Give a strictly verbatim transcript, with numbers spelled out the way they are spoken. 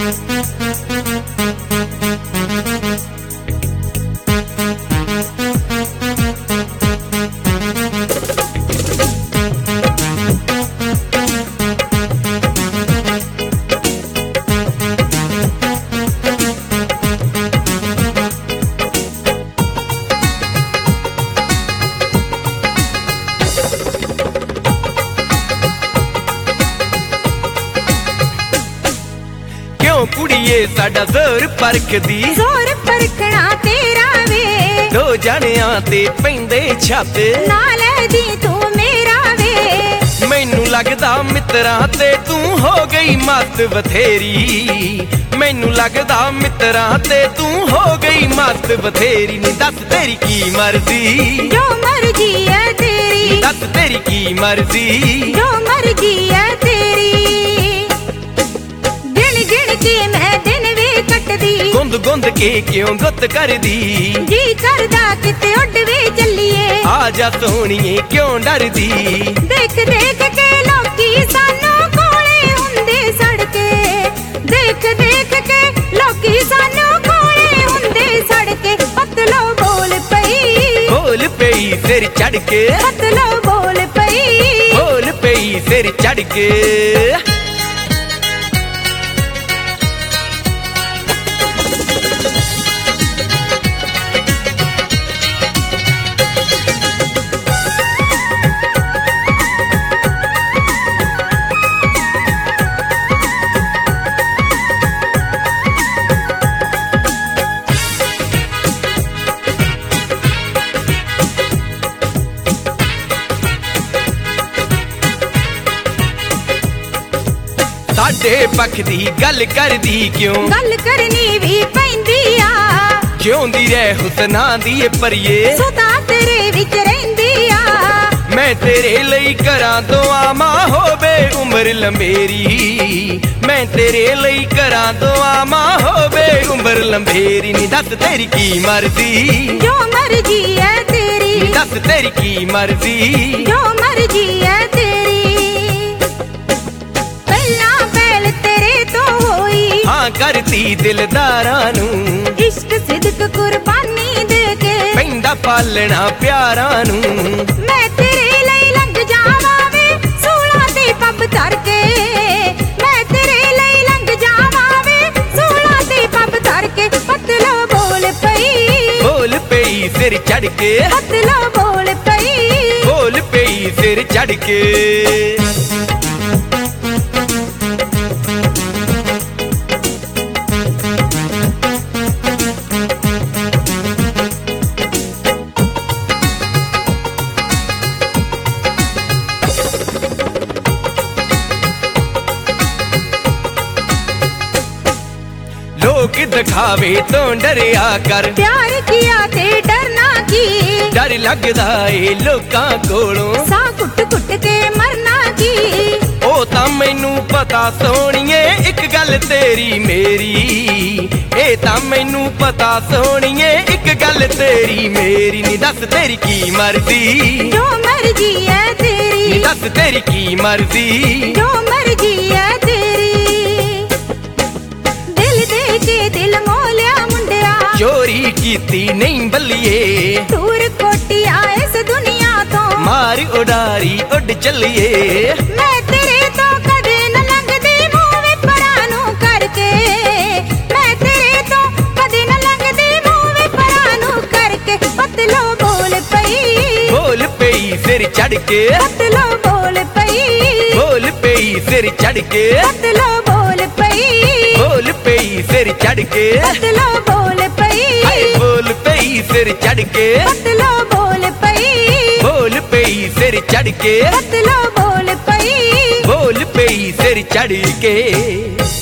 कुड़िए साडा जोर परखदी जोर परखना तेरा वे दो जणियां ते पैंदे छत नाल दी तू मेरा वे मैनू लगदा मित्रा ते तू हो गई मत बथेरी मैनू लगदा मित्रा ते तू हो गई मत बथेरी नी दस तेरी की मर्जी जो मर्जी है तेरी दस तेरी की मर्जी जो मर्जी है तेरी के मैं दिन वे कटदी गुंद गुंद के क्यों गुत करदी जी करदा किते उड़ वे चलिए आ जा सोहणीए क्यों डरदी देख देख के लोकी सानू कोले हुंदे सड़के देख देख के लोकी सानू कोले हुंदे सड़के पतलो बोल पई बोल पई सिर चढ़ के पतलो बोल पई बोल पई सिर चढ़ के साडे पक्ष दी गल करदी क्यों गल करनी भी पैंदी आ जिउंदी रह हुसना दी परिए सुता तेरे विच रहिंदी आ मैं तेरे लई करां दुआ मां होवे उम्र लंबेरी मैं तेरे लई करां दुआ मां होवे उम्र लंबेरी नी दस तेरी की मर्जी जो मर्जी है तेरी दस तेरी की मर्जी जो मर्जी है तेरी हाँ करती दिलदारां नू इश्क सिदक कुर्बानी दे के पैंदा पालना प्यारां नू मैं तेरे लई लंघ जावां वे सूलां ते पब धर के मैं तेरे लई लंघ जावां वे सूलां ते पब धर के पतलो बोल पई बोल पई सिर चढ़ के पतलो बोल पई बोल पई सिर चढ़ के लोग दिखावे तो डरिया कर प्यार किया ते डरना की डर लगदा ए लोकां कोलों सा कुट कुट के मरना की ओ तां मैनू पता सोहणीए एक गल तेरी मेरी ए तां मैनू पता सोहणीए एक गल तेरी मेरी नी दस तेरी की मर्जी जो मर्जी है तेरी नी दस तेरी की मर्जी जो मर्जी है तेरी के दिल मोलिया मुंडिया चोरी कीती नहीं बल्लिए दूर कोटिया इस दुनिया तो मार उडारी उड़ चलिए मैं तेरे तो कदे न लंघदी मूंह वे परां नू करके मैं तेरे तो कदे न लंघदी मूंह वे परां नू करके पतलो बोल पई बोल पई सिर चढ़ के पतलो बोल पई बोल पई सिर चढ़ के पतलो बोल पई बोल पई सिर चढ़ के पतलो बोल पई बोल पई सिर चढ़ के पतलो बोल पई बोल पई सिर चढ़ के पतलो बोल पई बोल पई सिर चढ़ के।